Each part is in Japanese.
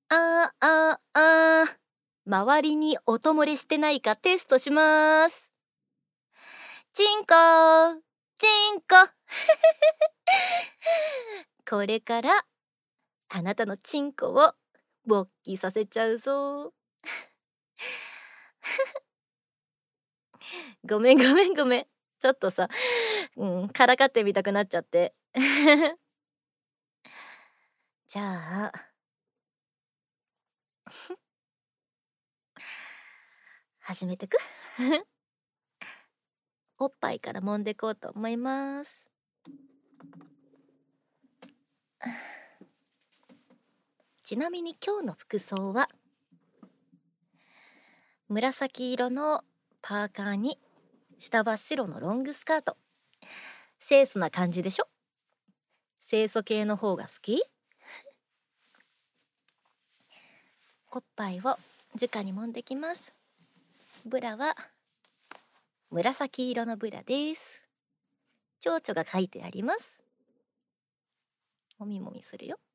周りに音漏れしてないかテストします。チンコチンコこれからあなたのチンコを勃起させちゃうぞ。ごめん。ちょっとさ、からかってみたくなっちゃって。じゃあ始めてくおっぱいから揉んでこうと思います。ちなみに今日の服装は紫色のパーカーに下は白のロングスカート。清楚な感じでしょ。清楚系の方が好き。おっぱいを直に揉んできます。ブラは紫色のブラです。蝶々が書いてあります。もみもみするよ。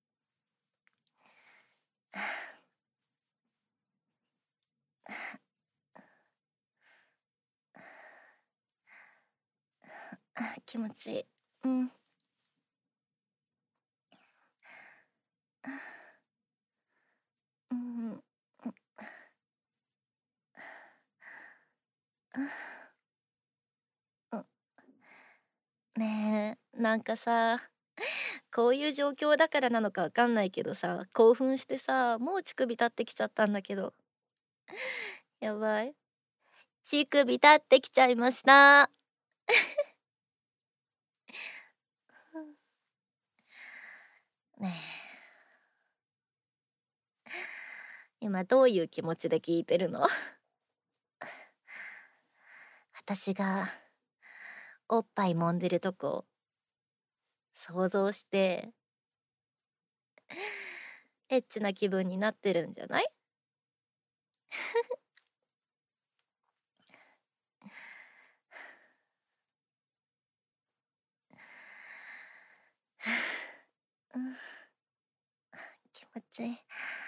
気持ちいい。ねえ、なんかさ、こういう状況だからなのかわかんないけどさ、興奮してさ、もう乳首立ってきちゃったんだけど。やばい。乳首立ってきちゃいました。ねえ、今どういう気持ちで聞いてるの？私がおっぱい揉んでるとこ想像してエッチな気分になってるんじゃない？気持ちいい。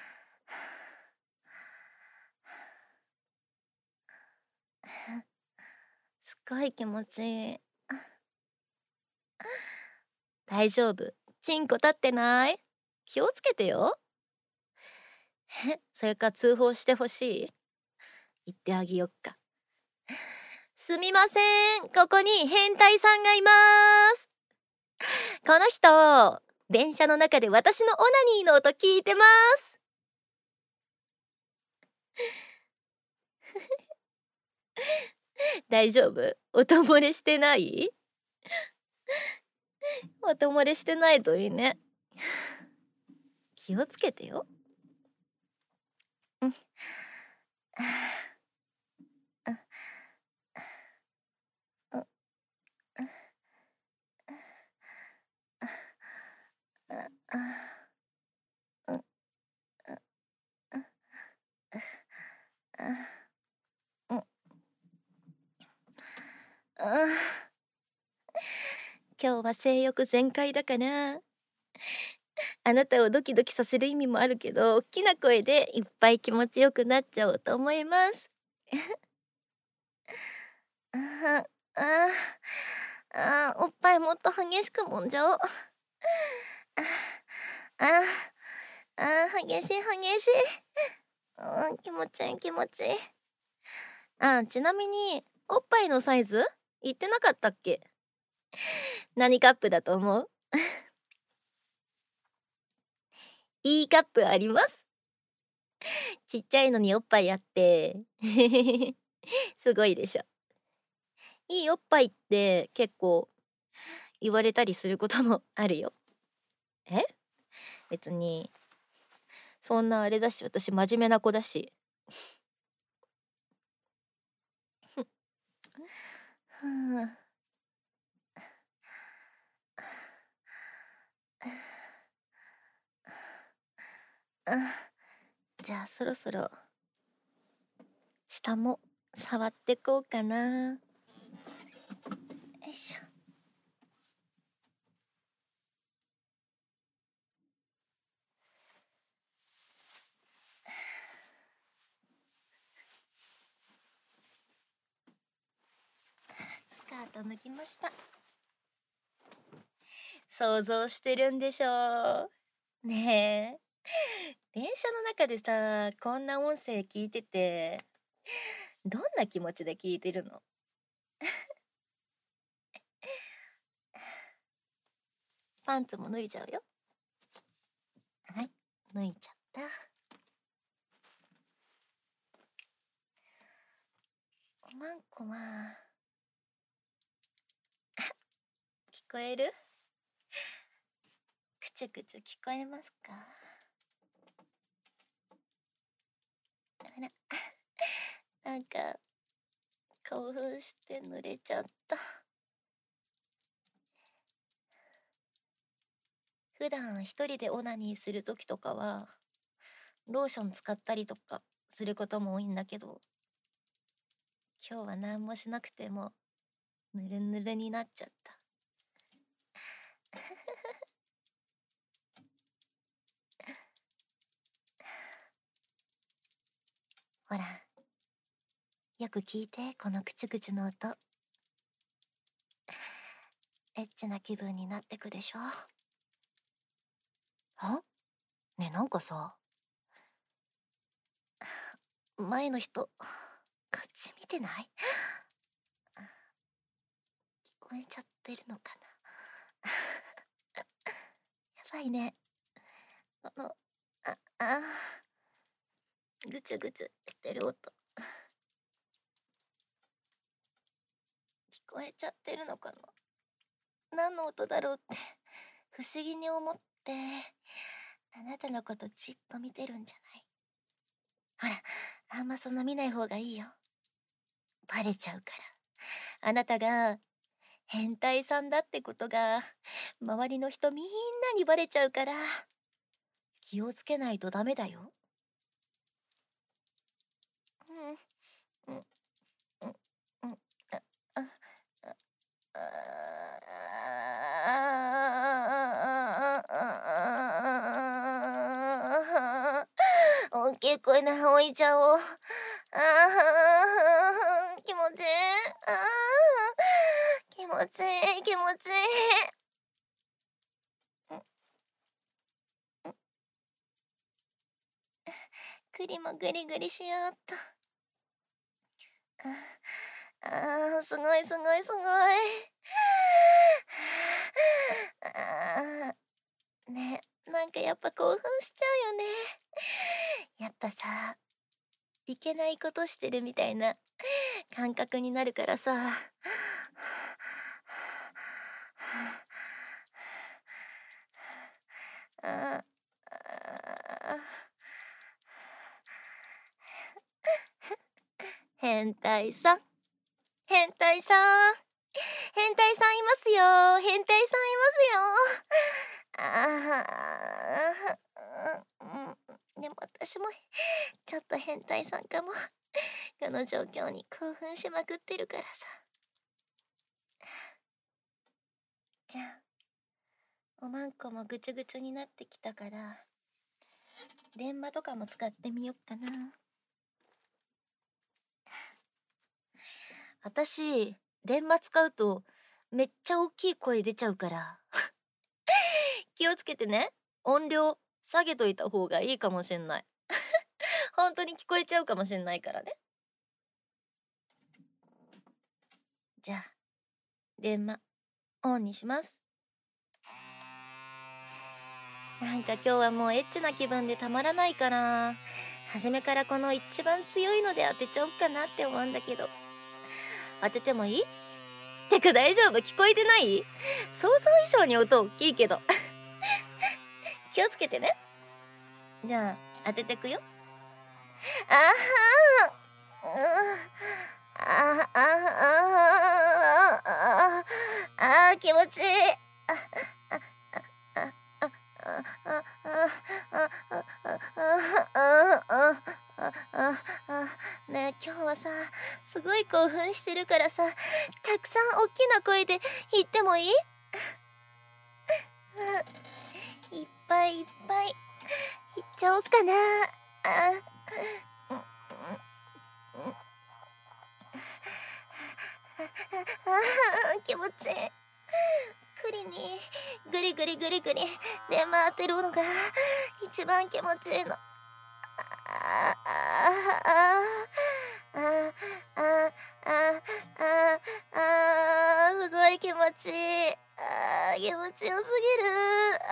すっごい気持ちいい。大丈夫。チンコ立ってない？気をつけてよ。それか通報してほしい？言ってあげよっか。すみません、ここに変態さんがいます。この人、電車の中で私のオナニーの音聞いてます。大丈夫？音漏れしてない？音漏れしてないといいね。気をつけてよ。今日は性欲全開だから、あなたをドキドキさせる意味もあるけど、大きな声でいっぱい気持ちよくなっちゃおうと思います。おっぱいもっと激しく揉んじゃおう。激しい。気持ちいい。ちなみにおっぱいのサイズ言ってなかったっけ？何カップだと思う？E カップあります。ちっちゃいのにおっぱいあってすごいでしょ。いいおっぱいって結構言われたりすることもあるよ。別にそんなあれだし、私真面目な子だし。じゃあそろそろ下も触ってこうかな。よいしょ。 と脱ぎました。想像してるんでしょうねえ。電車の中でさ、こんな音声聞いてて、どんな気持ちで聞いてるの？パンツも脱いじゃうよ。はい、脱いちゃった。おまんこは聞こえる？くちゅくちゅ聞こえますか？あらなんか興奮して濡れちゃった。普段一人でオナニーする時とかはローション使ったりとかすることも多いんだけど、今日は何もしなくてもぬるぬるになっちゃった。ほら、よく聞いて、このクチュクチュの音。エッチな気分になってくでしょ。あ？ねえ、なんかさ、前の人こっち見てない？聞こえちゃってるのかな？やばいね。ぐちゅぐちゅしてる音聞こえちゃってるのかな？何の音だろうって不思議に思って、あなたのことじっと見てるんじゃない？ほら、あんまそんな見ない方がいいよ。バレちゃうから。あなたが変態さんだってことが周りの人みんなにバレちゃうから、気をつけないとダメだよ。うん、うん、うん、うん、あ、大きい声で置いちゃおう。気持ちいい。気持ちいい、気持ちいい。栗もグリグリしようっと。すごいすごいすごい。ね、なんかやっぱ興奮しちゃうよね。やっぱさ、いけないことしてるみたいな感覚になるからさ。変態さん、変態さん、変態さんいますよ、変態さんいますよ。でも私もちょっと変態さんかも。この状況に興奮しまくってるからさ。じゃあ、おまんこもぐちゅぐちゅになってきたから、電話とかも使ってみよっかな。私、電話使うとめっちゃ大きい声出ちゃうから気をつけてね。音量下げといた方がいいかもしんない。本当に聞こえちゃうかもしんないからね。じゃあ、電話オンにします。なんか今日はもうエッチな気分でたまらないから、初めからこの一番強いので当てちゃおうかなって思うんだけど。当ててもいい？てか大丈夫？聞こえてない？想像以上に音大きいけど。気をつけてね。じゃあ当ててくよ。気持ちいい。ねえ、今日はさ、すごい興奮してるからさ、たくさん大きな声で言ってもいい？いっぱいいっぱい言っちゃおうかな。 気持ちいい。栗にグリグリグリグリ出回ってるのが一番気持ちいいの。すごい気持ちいい。気持ちよすぎる。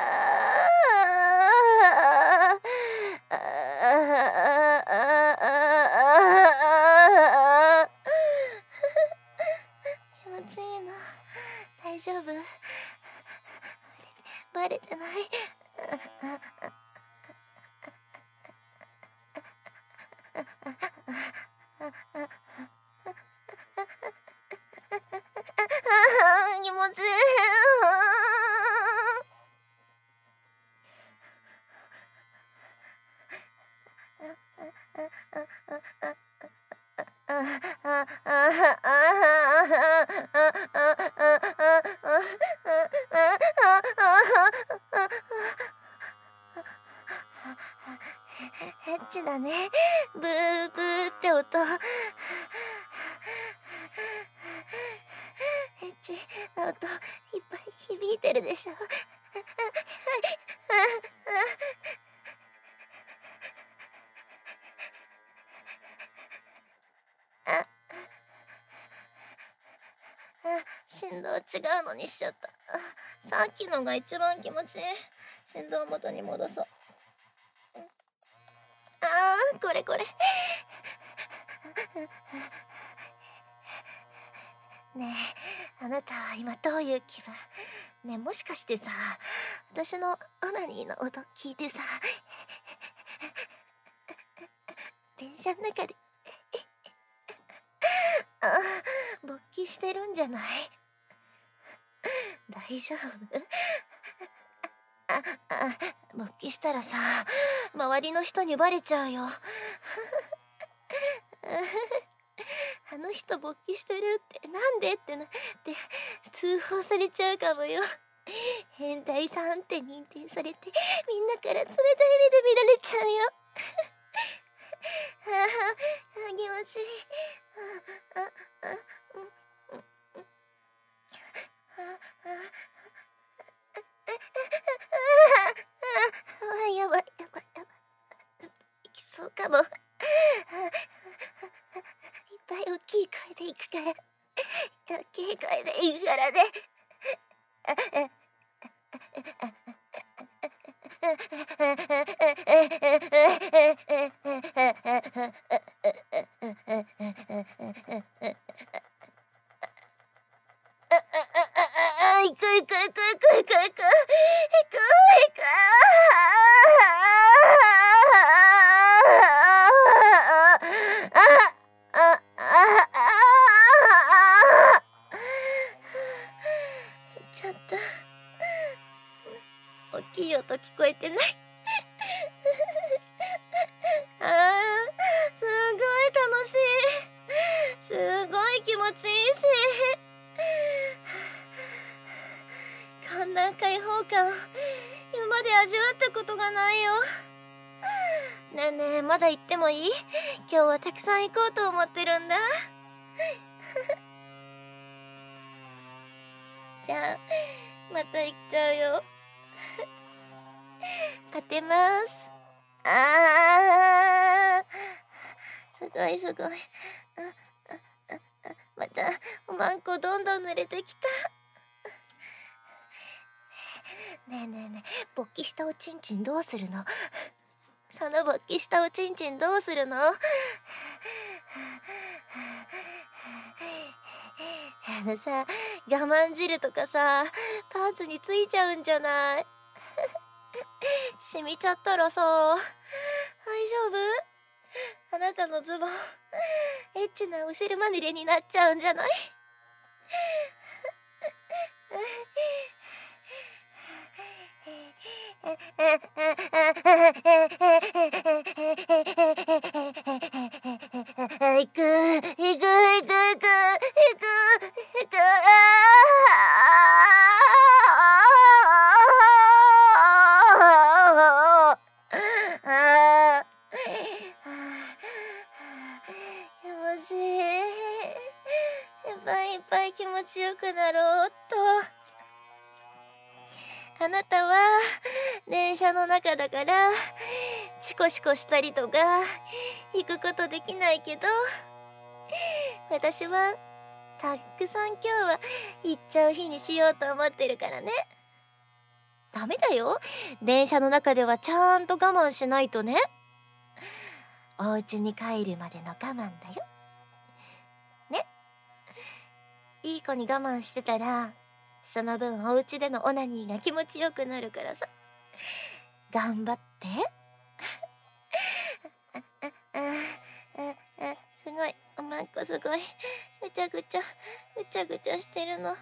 気持ちいいの。大丈夫？バレてない？気持ちいい。エッチだね。ブーブーって音。エッチな音いっぱい響いてるでしょ。振動違うのにしちゃった。さっきのが一番気持ちいい。振動元に戻そう。これこれ。ねえ、あなたは今どういう気分？ねえ、もしかしてさ、私のオナニーの音聞いてさ、電車の中で勃起してるんじゃない？大丈夫？勃起したらさ、周りの人にバレちゃうよ。あの人勃起してるってなんでって通報されちゃうかもよ。変態さんって認定されてみんなから冷たい目で見られちゃうよ。気持ちいい。やばいやばいやばい。いきそうかも。いっぱい大きい声でいくから。大きい声でいくからね。行く行く行く行く行く行く行く。ちょっと大きい音聞こえてない？すごい楽しい。すごい気持ちいいし、こんな開放感今まで味わったことがないよ。ねえねえ、まだ行ってもいい？今日はたくさん行こうと思ってるんだ。じゃあまた行っちゃうよ。当てます。すごいすごい。またおまんこどんどん濡れてきた。ねえねえねえ、勃起したおちんちんどうするの？その勃起したおちんちんどうするの？さ、我慢汁とかさ、パンツについちゃうんじゃない？染みちゃったらさ、大丈夫？あなたのズボンエッチなお汁まみれになっちゃうんじゃない？行く行く行く行く行く行く。気持ちいい。いっぱいいっ気持ちよくなろうっと。あなたは電車の中だからチコシコしたりとか行くことできないけど、私はたくさん今日は行っちゃう日にしようと思ってるからね。ダメだよ、電車の中ではちゃんと我慢しないとね。お家に帰るまでの我慢だよね。いい子に我慢してたらその分お家でのオナニーが気持ちよくなるからさ、頑張って。すごい、おまんこすごいぐちゃぐちゃしてるの。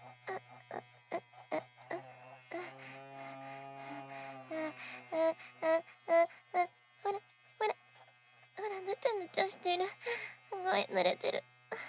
ほらぬちゃぬちゃしてる。すごい濡れてる。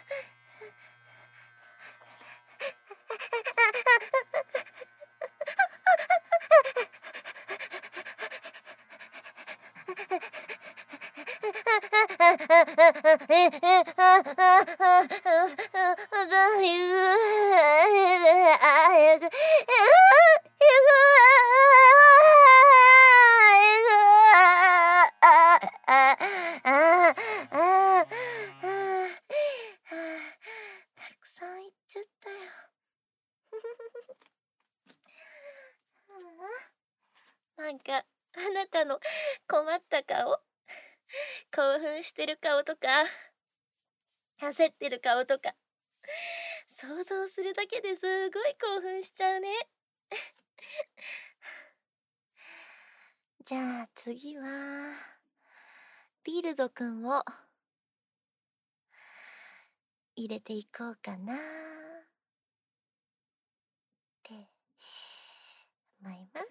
たくさん行っちゃったよ。なんかあなたの困った顔、興奮してる顔とか焦ってる顔とか想像するだけですごい興奮しちゃうね。じゃあ次はビルドくんを入れていこうかなって思います。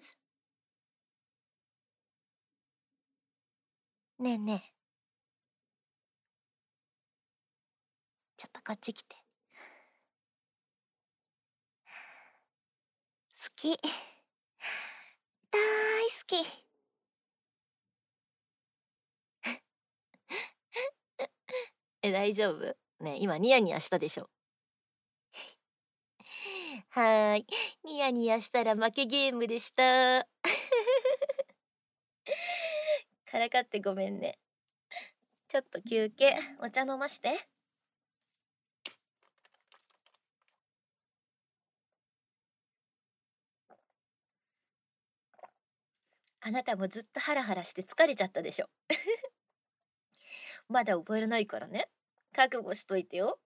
ねえねえ、ちょっとこっち来て。好き、大好き。大丈夫ね。今ニヤニヤしたでしょ。はーい、ニヤニヤしたら負けゲームでした。からかってごめんね。ちょっと休憩、お茶飲まして。あなたもずっとハラハラして疲れちゃったでしょ。まだ覚えらないからね、覚悟しといてよ。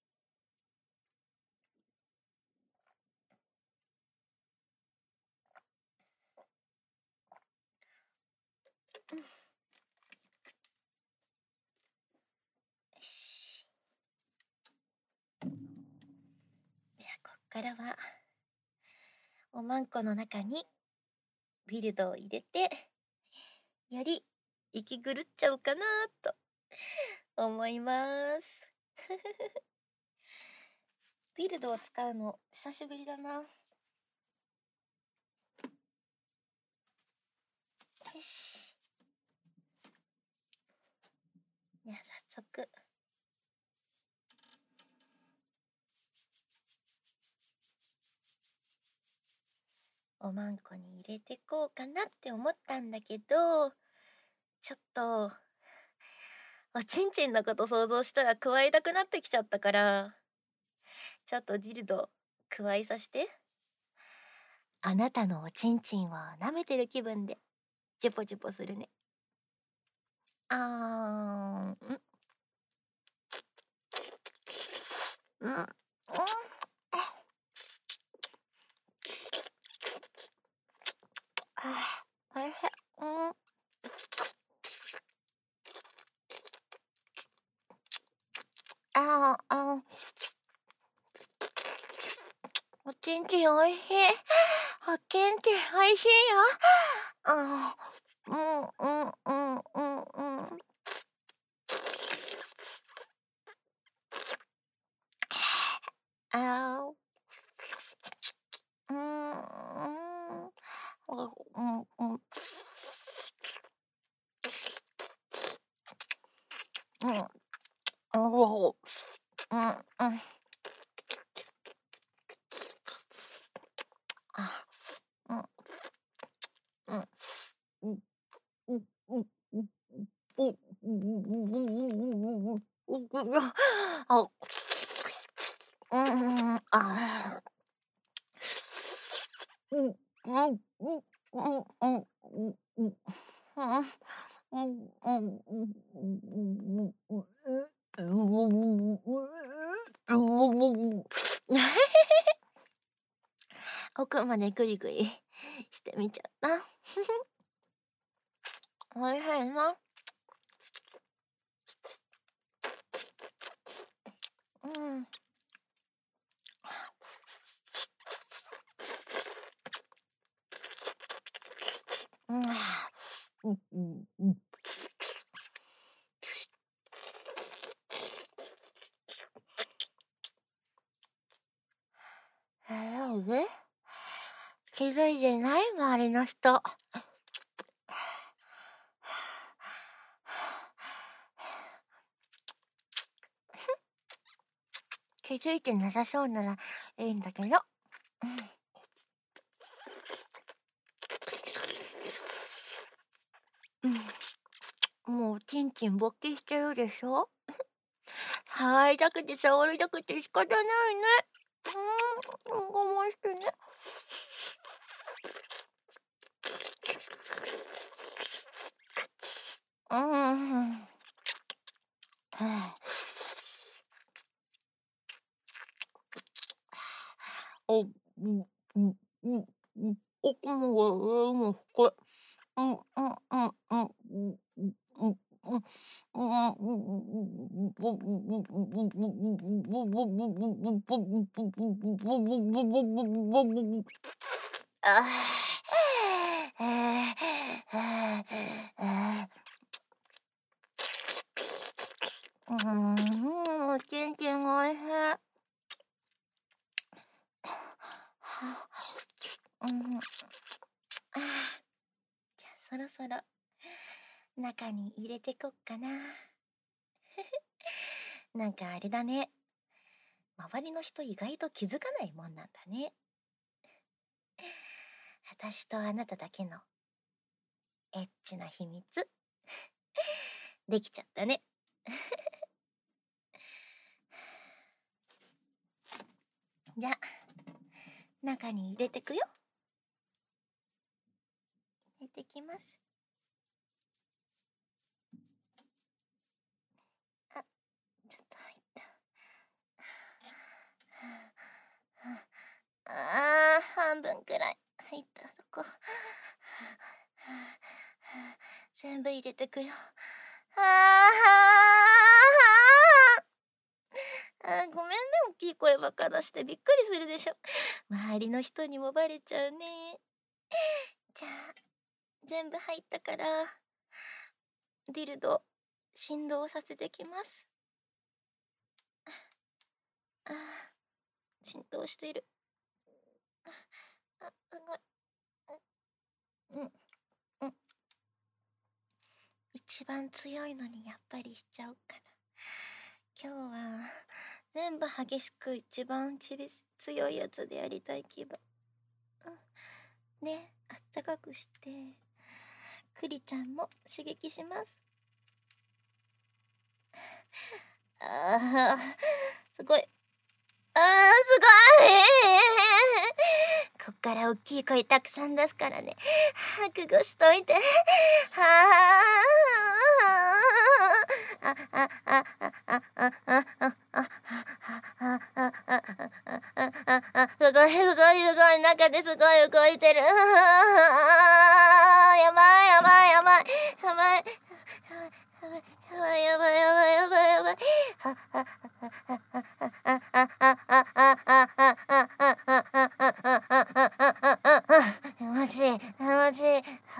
よし、じゃあこっからはおまんこの中にビルドを入れて、より息狂っちゃうかなと思います。ビルドを使うの久しぶりだな。よし、じゃあ早速おまんこに入れてこうかなって思ったんだけど、ちょっとおちんちんのこと想像したら加えたくなってきちゃったから、ちょっとディルド加えさせて。あなたのおちんちんを舐めてる気分でチュポチュポするね。あーん、うん、うん、おいしい、うん、おちんちんおいしい。おちんちんおいしいよ。うん、うん、うん、うん、うん。あー、うん、うん、うん、うん、うん、うん、うん。 奥までグリグリしてみちゃった。おいしいな。気づいてない周りの人。気づいてなさそうならいいんだけど。もうちんちん勃起してるでしょ。触りたくて触りたくて仕方ないね。我慢してね。奥も上も深い。全然おいしい。じゃあそろそろ中に入れてこっかな。なんかあれだね。周りの人意外と気づかないもんなんだね。私とあなただけのエッチな秘密できちゃったね。じゃあ中に入れてくよ。入れてきます。あ、ちょっと入った。半分くらい入ったとこ。全部入れてくよ。ごめんね、大きい声ばっか出してびっくりするでしょ。周りの人にもバレちゃうね。じゃあ全部入ったからディルド振動させてきます。振動している。一番強いのにやっぱりしちゃおうかな。今日は全部激しく一番強いやつでやりたい気分。ね、あったかくしてクリちゃんも刺激します。すごい。すごい。こっから大きい声たくさん出すからね。覚悟しといて。すごいすごいすごい、中ですごい動いてる。やばいやばいやばいやばいやばいやばいやばいやばいやばい。マジマジ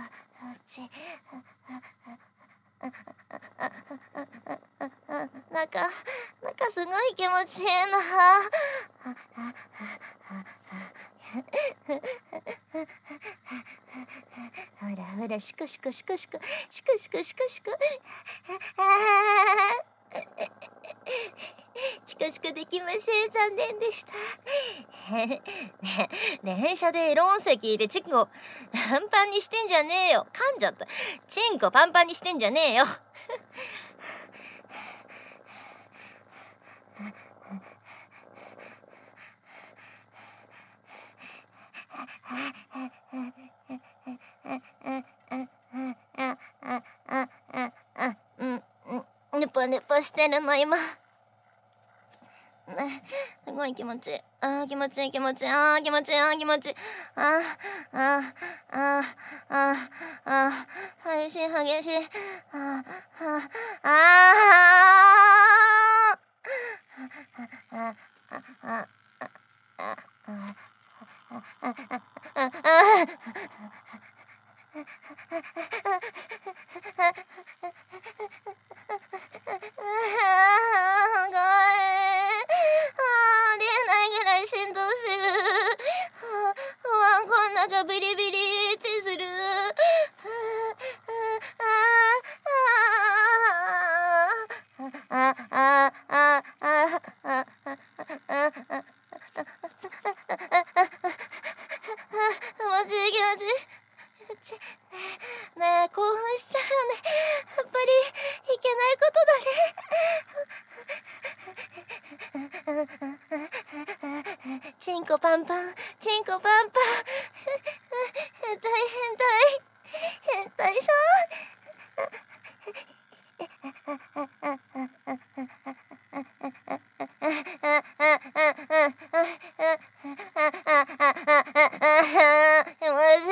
中すごい気持ちいいな。ほらほら、シコシコシコシコシコシコシコシコ。 チコチコできません。残念でした。ねえ、電車でエロ音声聞いてチンコパンパンにしてんじゃねえよ。噛んじゃった。チンコパンパンにしてんじゃねえよ。ぬぽぬぽしてるの今。すごい気持ちいい。気持ちいい気持ちいい。気持ちいい気持ちいい。激しい激しい。ビリビリってする。ねえ、興奮しちゃうね。やっぱりいけないことだね。チンコパンパン、チンコパンパン。変態変態変態さ気持ちい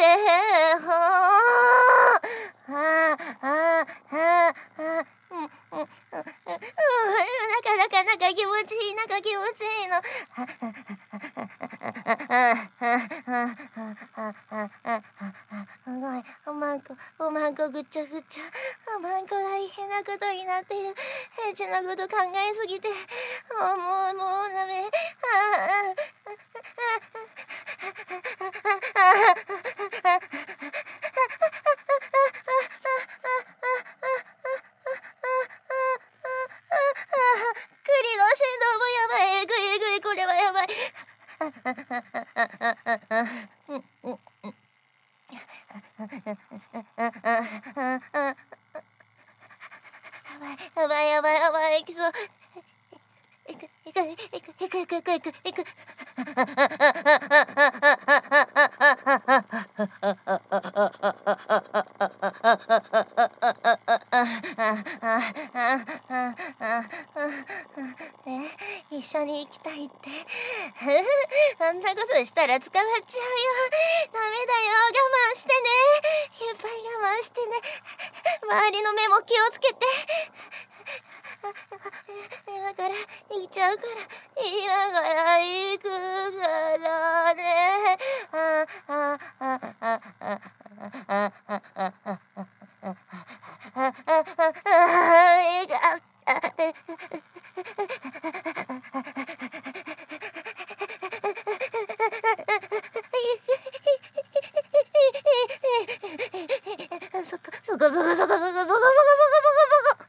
い。なんか気持ちいい、なんか気持ちいいの。すごい、おまんこぐっちゃぐっちゃ。おまんこが変なことになっている。エッチなこと考えすぎて、もうダメ。栗の振動もやばい。えぐいえぐい、これはやばい。やばい、いきそう。いく。一緒に行きたいって。そんなことしたら捕まっちゃうよ。ダメだよ、我慢してね。いっぱい我慢してね。周りの目も気をつけて。今から行っちゃうから、今から行くからね。そこ。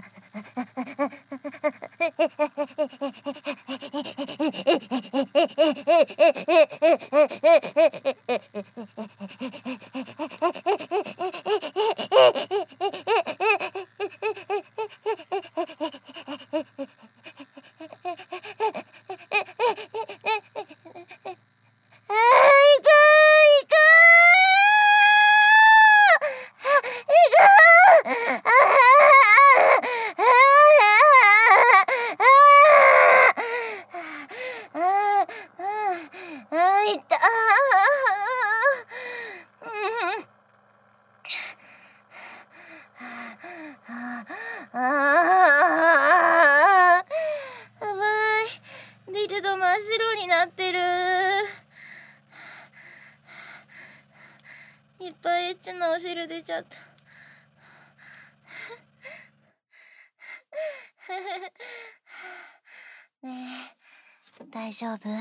真っ白になってる。いっぱいエッチなお汁出ちゃったねえ、大丈夫？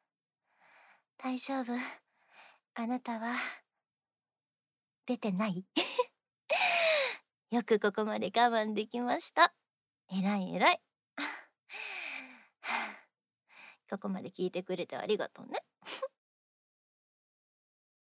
あなたは出てないよくここまで我慢できました。 えらいえらい。ここまで聞いてくれてありがとうね。